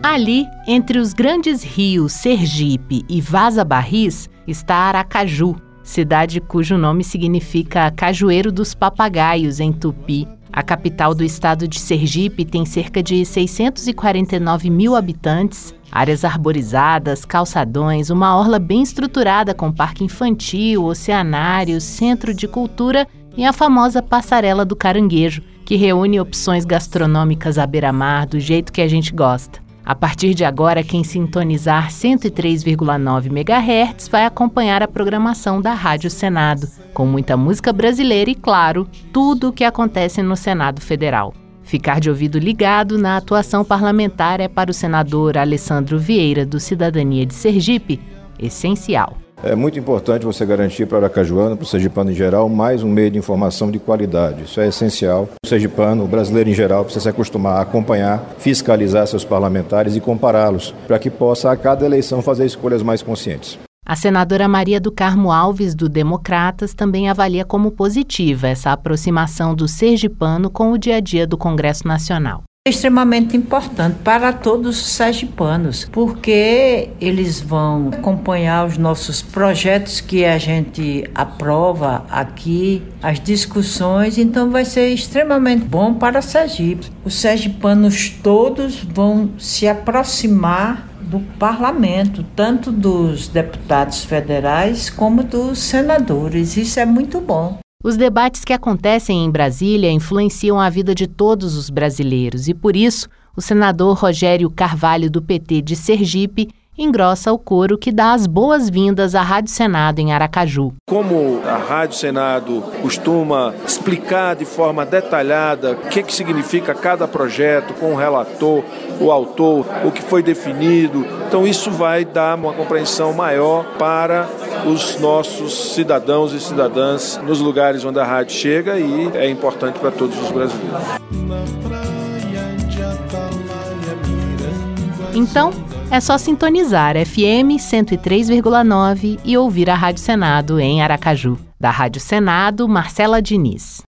Ali, entre os grandes rios Sergipe e Vaza Barris, está Aracaju, cidade cujo nome significa Cajueiro dos Papagaios em tupi. A capital do estado de Sergipe tem cerca de 649 mil habitantes, áreas arborizadas, calçadões, uma orla bem estruturada com parque infantil, oceanário, centro de cultura e a famosa Passarela do Caranguejo, que reúne opções gastronômicas à beira-mar do jeito que a gente gosta. A partir de agora, quem sintonizar 103,9 MHz vai acompanhar a programação da Rádio Senado, com muita música brasileira e, claro, tudo o que acontece no Senado Federal. Ficar de ouvido ligado na atuação parlamentar é para o senador Alessandro Vieira, do Cidadania de Sergipe, essencial. É muito importante você garantir para o aracajuano, para o sergipano em geral, mais um meio de informação de qualidade. Isso é essencial. O sergipano, o brasileiro em geral, precisa se acostumar a acompanhar, fiscalizar seus parlamentares e compará-los, para que possa, a cada eleição, fazer escolhas mais conscientes. A senadora Maria do Carmo Alves, do Democratas, também avalia como positiva essa aproximação do sergipano com o dia a dia do Congresso Nacional. É extremamente importante para todos os sergipanos, porque eles vão acompanhar os nossos projetos que a gente aprova aqui, as discussões, então vai ser extremamente bom para Sergipe. Os sergipanos todos vão se aproximar do parlamento, tanto dos deputados federais como dos senadores. Isso é muito bom. Os debates que acontecem em Brasília influenciam a vida de todos os brasileiros e, por isso, o senador Rogério Carvalho, do PT de Sergipe, engrossa o coro que dá as boas-vindas à Rádio Senado em Aracaju. Como a Rádio Senado costuma explicar de forma detalhada o que significa cada projeto, com o relator, o autor, o que foi definido, então isso vai dar uma compreensão maior para os nossos cidadãos e cidadãs nos lugares onde a rádio chega e é importante para todos os brasileiros. Então, é só sintonizar FM 103,9 e ouvir a Rádio Senado em Aracaju. Da Rádio Senado, Marcela Diniz.